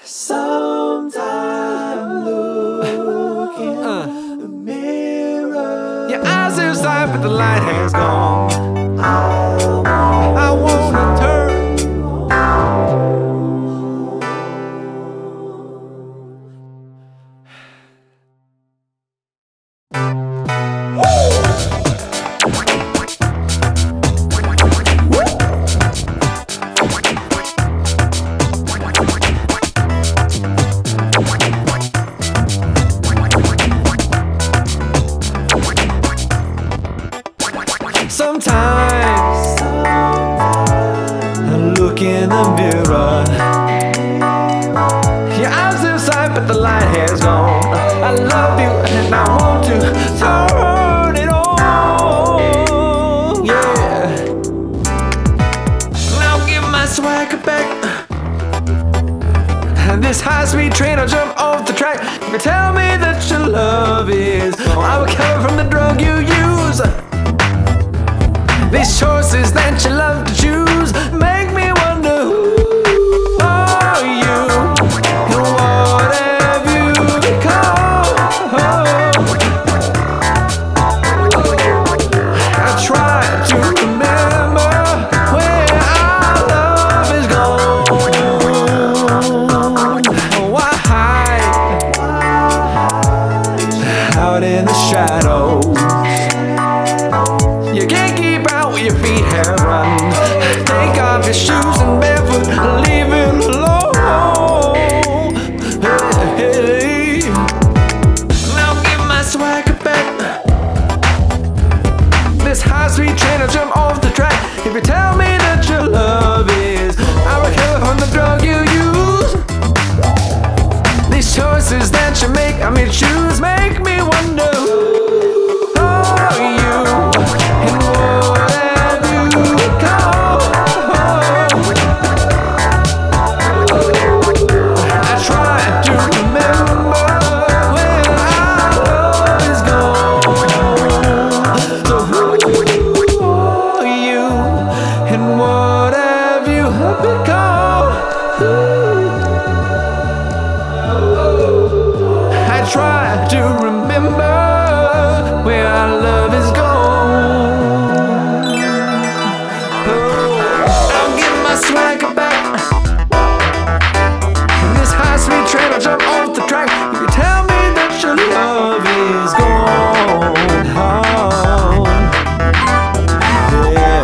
Sometime look in the mirror. Your eyes are sight, but the light has gone. I wanna turn. Sometimes I look in the mirror. Your eyes are sight, but the light has gone. I love you and I want to turn it on. Yeah. Now give my swagger back. And this high-speed train, I'll jump off the track. You tell me that your love is gone. I will recover from the drug you use. These choices that you love to choose make me wonder who are you and what have you become? I try to remember where our love is gone. Why hide out in the shadows? You can't keep out where your feet have run. Take off your shoes and barefoot, leave it alone. Hey. Now give my swagger back. This high-speed train, I'll jump off the track. If you tell me that your love is, I recover from the drug you use. These choices that you make, I mean choose, make me wonder who are you and what have you become? I try to remember when our love is gone. So who are you and what have you become? I try to remember where our love is gone. I'll give my swagger back. This high-speed train, I'll jump off the track. If you tell me that your love is gone. Yeah.